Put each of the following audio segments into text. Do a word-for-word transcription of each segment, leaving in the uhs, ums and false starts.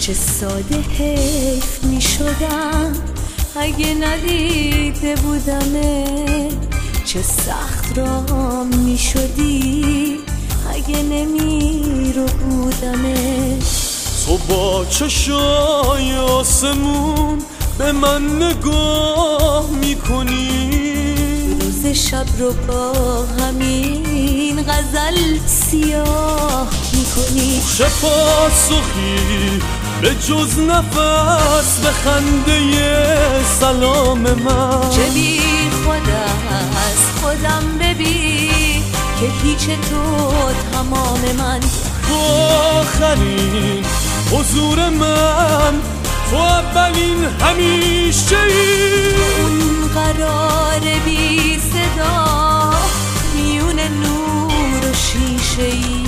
چه ساده حیف می شدم اگه ندیده بودمه، چه سخت رام می شدی اگه نمی رو بودمه. تو با چشای آسمون به من نگاه میکنی، روز شب رو با همین غزل سیاه میکنی. چه پاسخی به جز نفس به خنده سلام من، چه بی خودم از خودم ببین که هیچ تو تمام من. تو آخرین حضور من، تو اولین همیشه ای. اون قرار بی صدا میون نور و شیشه ای.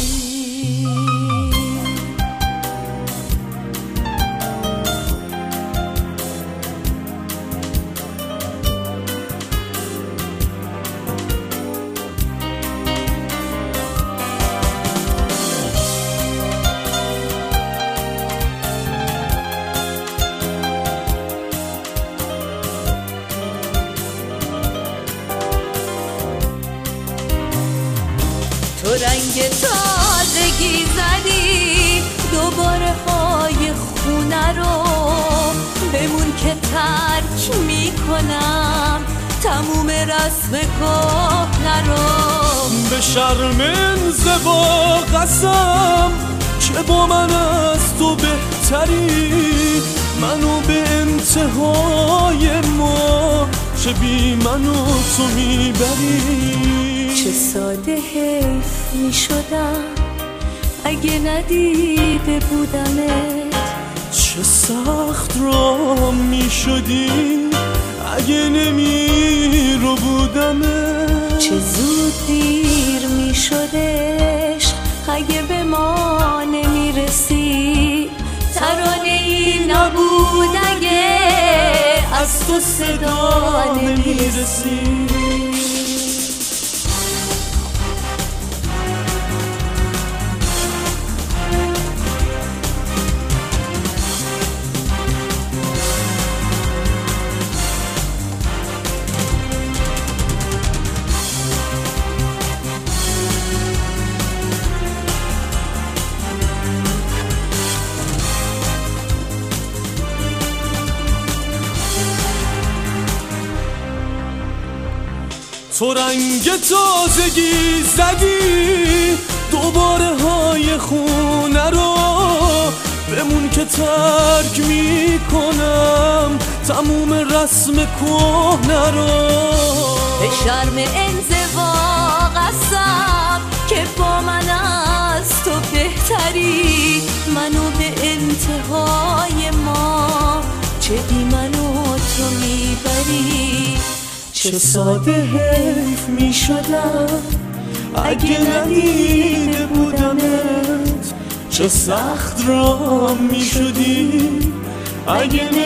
تو رنگ تازگی زدی دوباره های خونه رو، بمون که ترک میکنم تموم رسم کهنه رو. به شرم انزوا قسم که با من از تو بهتری، منو به انتهای ما چه بی منو تو میبری. چه ساده حیف می شدم اگه ندیده بودمت، چه سخت را می شدی اگه نمی رو بودمت. چه زود دیر می شد عشق اگه به ما نمی رسید. ترانه ای نبود اگه از تو صدا نمی رسید. تو رنگ تازگی زدی دوباره های خونه رو، بمون که ترک میکنم تموم رسم کهنه رو. به شرم انزوا قسم که با من از تو بهتری، منو به انتهای ما چه بی منو تو میبری. چه ساده حیف می شدم اگه ندیده بودمت، چه سخت را می شدی اگه